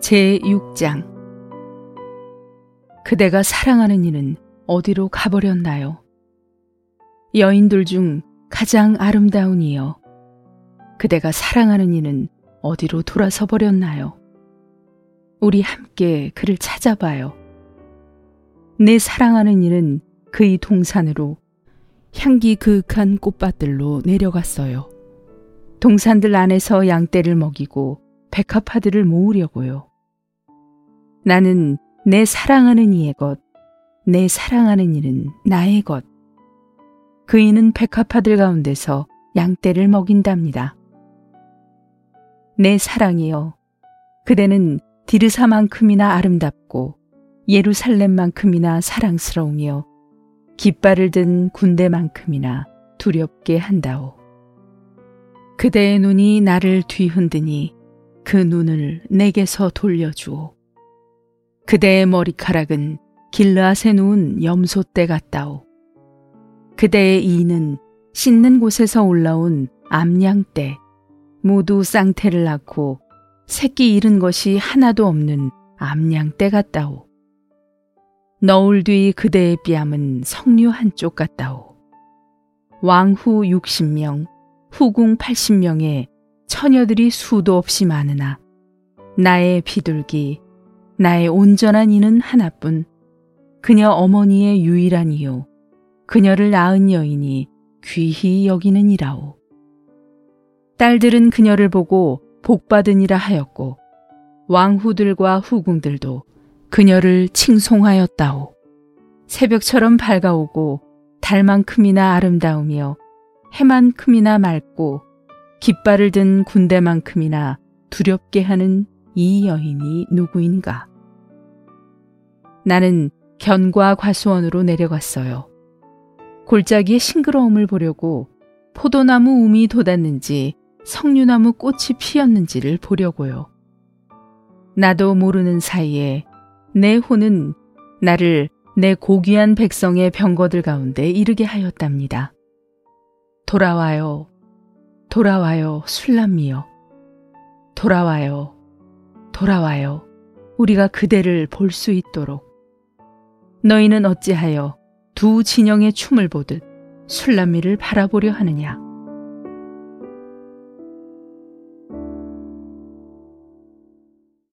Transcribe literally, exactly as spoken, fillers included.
제육 장. 그대가 사랑하는 이는 어디로 가버렸나요? 여인들 중 가장 아름다운 이여, 그대가 사랑하는 이는 어디로 돌아서 버렸나요? 우리 함께 그를 찾아봐요. 내 사랑하는 이는 그의 동산으로, 향기 그윽한 꽃밭들로 내려갔어요. 동산들 안에서 양떼를 먹이고 백합화들을 모으려고요. 나는 내 사랑하는 이의 것, 내 사랑하는 이는 나의 것. 그이는 백합화들 가운데서 양떼를 먹인답니다. 내 사랑이여, 그대는 디르사만큼이나 아름답고 예루살렘만큼이나 사랑스러우며 깃발을 든 군대만큼이나 두렵게 한다오. 그대의 눈이 나를 뒤흔드니 그 눈을 내게서 돌려주오. 그대의 머리카락은 길르앗에 누운 염소떼 같다오. 그대의 이는 씻는 곳에서 올라온 암양떼, 모두 쌍태를 낳고 새끼 잃은 것이 하나도 없는 암양떼 같다오. 너울 뒤 그대의 뺨은 석류 한쪽 같다오. 왕후 육십 명, 후궁 팔십 명의 처녀들이 수도 없이 많으나 나의 비둘기, 나의 온전한 이는 하나뿐, 그녀 어머니의 유일한 이요, 그녀를 낳은 여인이 귀히 여기는이라오. 딸들은 그녀를 보고 복받으니라 하였고 왕후들과 후궁들도 그녀를 칭송하였다오. 새벽처럼 밝아오고 달만큼이나 아름다우며 해만큼이나 맑고 깃발을 든 군대만큼이나 두렵게 하는 이 여인이 누구인가? 나는 견과 과수원으로 내려갔어요. 골짜기의 싱그러움을 보려고 포도나무 움이 돋았는지 석류나무 꽃이 피었는지를 보려고요. 나도 모르는 사이에 내 혼은 나를 내 고귀한 백성의 병거들 가운데 이르게 하였답니다. 돌아와요, 돌아와요, 술람미여. 돌아와요, 돌아와요, 우리가 그대를 볼 수 있도록. 너희는 어찌하여 두 진영의 춤을 보듯 술람미를 바라보려 하느냐?